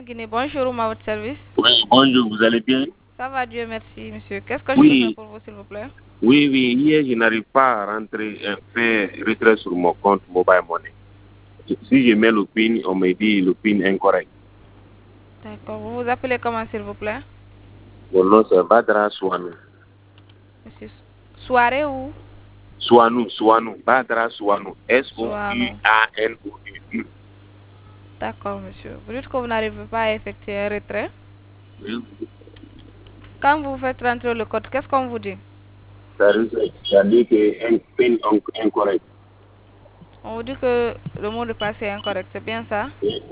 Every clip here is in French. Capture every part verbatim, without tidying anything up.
Guinée, bonjour, à votre service. Oui, bonjour, vous allez bien? Ça va, Dieu merci, monsieur. Qu'est-ce que je peux faire Oui, pour vous, s'il vous plaît? oui, oui. Hier, je n'arrive pas à rentrer, euh, faire retrait sur mon compte Mobile Money. Si je mets le PIN, on me dit le PIN incorrect. D'accord. Vous vous appelez comment, s'il vous plaît? Mon nom, c'est Badra Souanou. Monsieur Soirée ou Souanou, Souanou, Badra Souanou. Soano? S-O-U-A-N-O-U. D'accord, monsieur. Vous dites que vous n'arrivez pas à effectuer un retrait. Oui, Quand vous faites rentrer le code, qu'est-ce qu'on vous dit? ça veut dire que un PIN in- incorrect. On vous dit que le mot de passe est incorrect, c'est bien ça?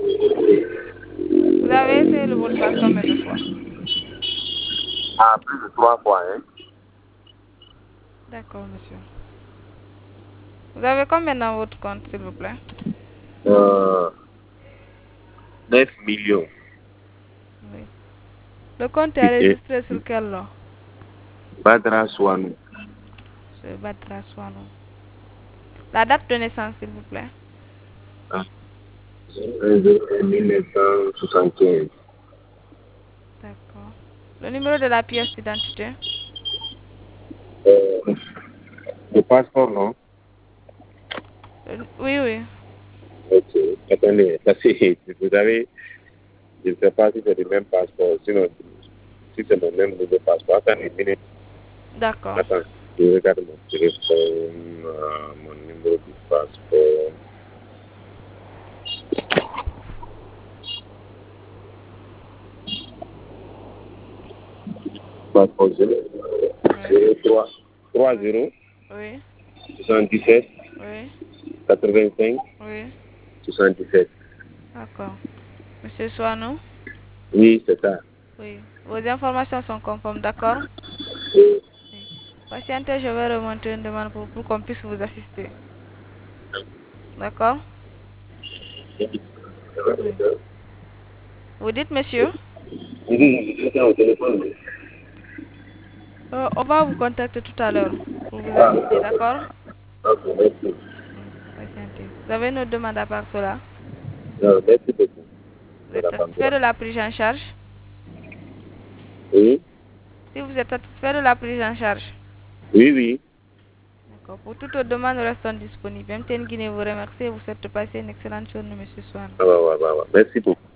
Vous avez essayé le mot de passe combien de fois? Ah, plus de trois fois, hein? D'accord, monsieur. Vous avez combien dans votre compte, s'il vous plaît? Euh, neuf millions. Oui. Le compte est Et enregistré sur quel nom? Badra Souanou. Monsieur Batra Soano. La date de naissance, s'il vous plaît. Ah, mille neuf cent soixante-quinze. D'accord. Le numéro de la pièce d'identité? Euh, le passeport, non? Le- Oui, oui. Ok. Attendez, parce que vous avez, je ne sais pas si c'est le même passeport, sinon, si c'est mon même nouveau passeport. Attendez une minute. D'accord. Attends, je regarde mon téléphone, euh, mon numéro du passeport. Passeport Oui, zéro trois trois oui, zéro oui, soixante-dix-sept oui, quatre-vingt-cinq oui. soixante-dix-sept. D'accord. Monsieur Soano? Oui, c'est ça. Oui. Vos informations sont conformes, d'accord? Et, Oui. Patientez, je vais remonter une demande pour, pour qu'on puisse vous assister. D'accord? Oui. Vous dites, monsieur? je dis, je suis au téléphone. Euh, on va vous contacter tout à l'heure pour vous Ah, ok, assister, ok. d'accord? Ok, merci. Oui. Patientez. Vous avez une autre demande à part cela? Non, merci beaucoup. Vous C'est êtes la femme de satisfait la- de la prise en charge? Oui, Si vous êtes satisfait de la prise en charge? oui, oui. D'accord. Pour toute autre demande, nous restons disponibles. M T N Guinée vous remercie et vous souhaite de passer une excellente journée, monsieur Swan. Ah, ouais, ouais, ouais, ouais. Merci beaucoup.